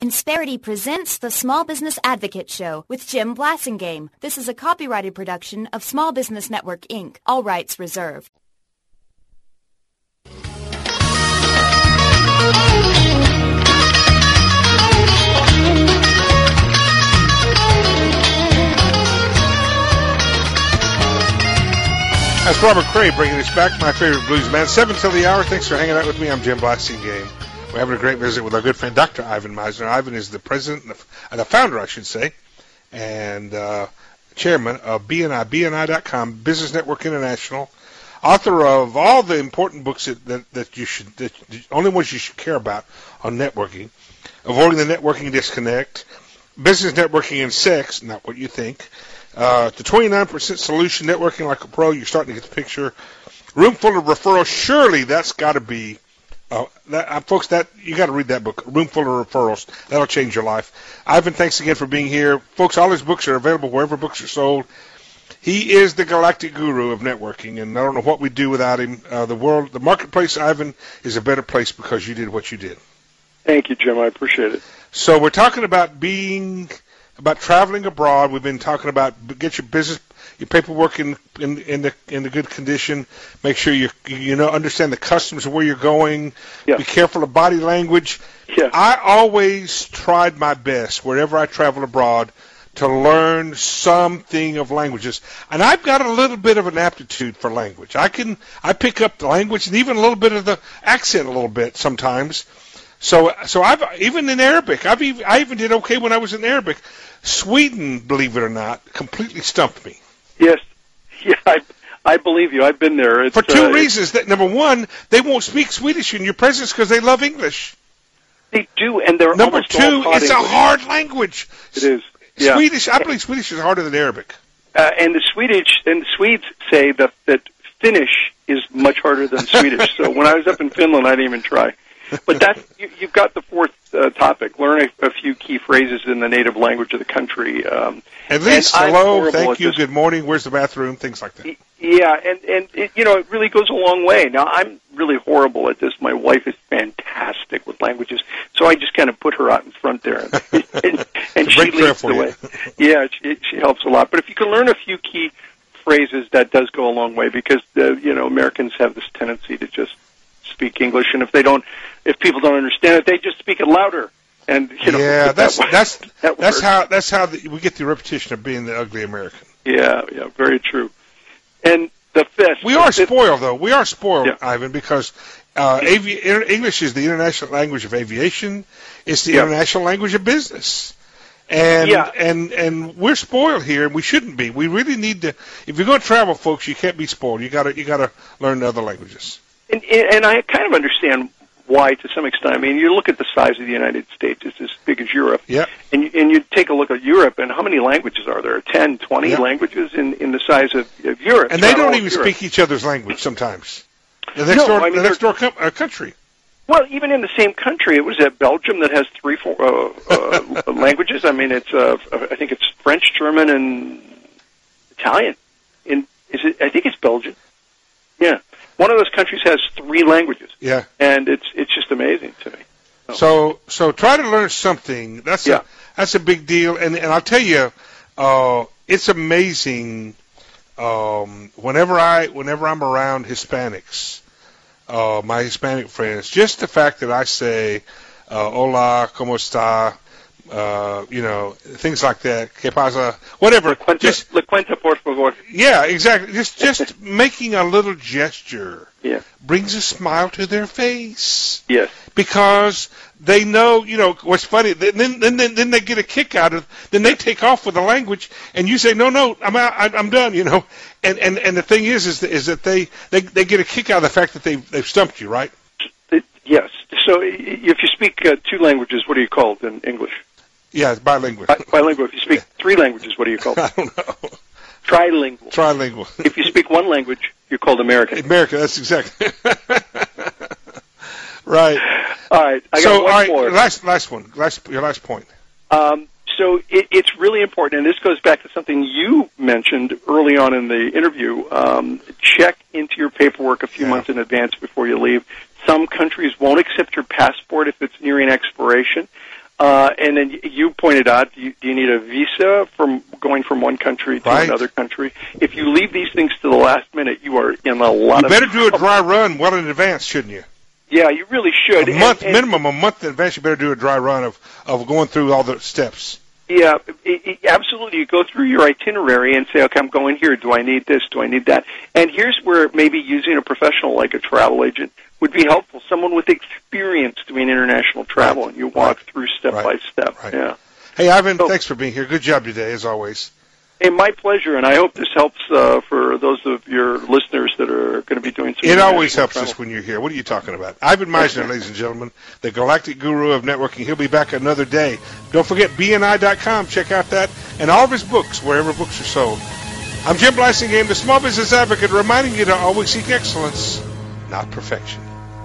Insperity presents the Small Business Advocate Show with Jim Blasingame. This is a copyrighted production of Small Business Network, Inc. All rights reserved. That's Robert Cray bringing us back, my favorite blues band. 7 till the hour. Thanks for hanging out with me. I'm Jim Blasingame. We're having a great visit with our good friend, Dr. Ivan Misner. Ivan is the president, the founder, I should say, and chairman of BNI.com, Business Network International, author of all the important books that only ones you should care about on networking, Avoiding the Networking Disconnect, Business Networking and Sex, not what you think, the 29% Solution, Networking Like a Pro. You're starting to get the picture. Room Full of Referrals. Surely that's got to be, folks, that you got to read that book, Room Full of Referrals. That'll change your life. Ivan, thanks again for being here. Folks, all his books are available wherever books are sold. He is the galactic guru of networking, and I don't know what we'd do without him. The marketplace, Ivan, is a better place because you did what you did. Thank you, Jim. I appreciate it. So we're talking about traveling abroad. We've been talking about get your business, your paperwork in the good condition. Make sure you understand the customs of where you're going. Yeah. Be careful of body language. Yeah. I always tried my best wherever I travel abroad to learn something of languages, and I've got a little bit of an aptitude for language. I pick up the language and even a little bit of the accent a little bit sometimes. So I've even in Arabic. I even did okay when I was in Arabic. Sweden, believe it or not, completely stumped me. Yes, yeah, I believe you. I've been there. For two reasons. That number one, they won't speak Swedish in your presence because they love English. They do, and they're number two. It's a hard language. It is. Yeah. Swedish. I believe Swedish is harder than Arabic. And the Swedes say that Finnish is much harder than Swedish. So when I was up in Finland, I didn't even try. But you've got the fourth topic. Learn a few key phrases in the native language of the country. At least hello, thank you, good morning, where's the bathroom, things like that. Yeah, and it really goes a long way. Now, I'm really horrible at this. My wife is fantastic with languages, so I just kind of put her out in front there, and she leads the way. Yeah, she helps a lot. But if you can learn a few key phrases, that does go a long way because Americans have this tendency to just speak English, and if people don't understand it, they just speak it louder. And that's how we get the reputation of being the ugly American. Yeah, very true. And the fifth, we are spoiled, though. We are spoiled, Ivan, because English is the international language of aviation. It's the international language of business. And we're spoiled here, and we shouldn't be. We really need to. If you're going to travel, folks, you can't be spoiled. You got to learn other languages. And I kind of understand why to some extent. I mean, you look at the size of the United States, it's as big as Europe. Yeah. And you take a look at Europe, and how many languages are there? 10, 20 languages in the size of Europe. And they don't even speak each other's language sometimes. The next door country. Well, even in the same country, it was at Belgium that has 3-4 languages. I mean, I think it's French, German, and Italian. I think it's Belgium. Yeah. One of those countries has 3 languages. Yeah. And it's just amazing to me. So try to learn something. That's a big deal. And I'll tell you, it's amazing. Whenever I'm around Hispanics, my Hispanic friends, just the fact that I say, hola, ¿cómo está? Things like that. ¿Qué pasa? Whatever. Le cuenta, por favor. Yeah, exactly. Just making a little gesture brings a smile to their face. Yes. Because they know, what's funny. Then they get a kick out of. Then they take off with the language, and you say, no, I'm done. And the thing is that they get a kick out of the fact that they've stumped you, right? Yes. So if you speak 2 languages, what are you called in English? Yeah, it's bilingual. Bilingual. If you speak 3 languages, what are you called? I don't know. Trilingual. If you speak 1 language, you're called American. American, that's exactly. Right. All right. I got one more. Last one. Your last point. So it's really important, and this goes back to something you mentioned early on in the interview. Check into your paperwork a few months in advance before you leave. Some countries won't accept your passport if it's nearing expiration. And then you pointed out, do you need a visa from going from one country to another country? If you leave these things to the last minute, you are in a lot of trouble. You better do a dry run well in advance, shouldn't you? Yeah, you really should. Minimum a month in advance, you better do a dry run of going through all the steps. Yeah, absolutely. You go through your itinerary and say, okay, I'm going here. Do I need this? Do I need that? And here's where maybe using a professional like a travel agent would be helpful, someone with experience doing international travel, and you walk through step by step. Right. Yeah. Hey, Ivan, thanks for being here. Good job today, as always. Hey, my pleasure, and I hope this helps for those of your listeners that are going to be doing some. It always helps us when you're here. What are you talking about? Ivan Misner, ladies and gentlemen, the galactic guru of networking. He'll be back another day. Don't forget BNI.com. Check out that and all of his books, wherever books are sold. I'm Jim Blasingame, the Small Business Advocate, reminding you to always seek excellence, not perfection.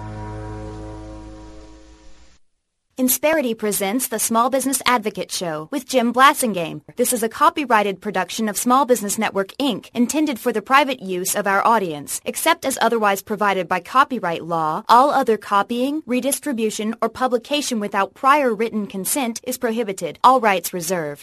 Insperity presents the Small Business Advocate Show with Jim Blasingame. This is a copyrighted production of Small Business Network, Inc., intended for the private use of our audience. Except as otherwise provided by copyright law, all other copying, redistribution, or publication without prior written consent is prohibited. All rights reserved.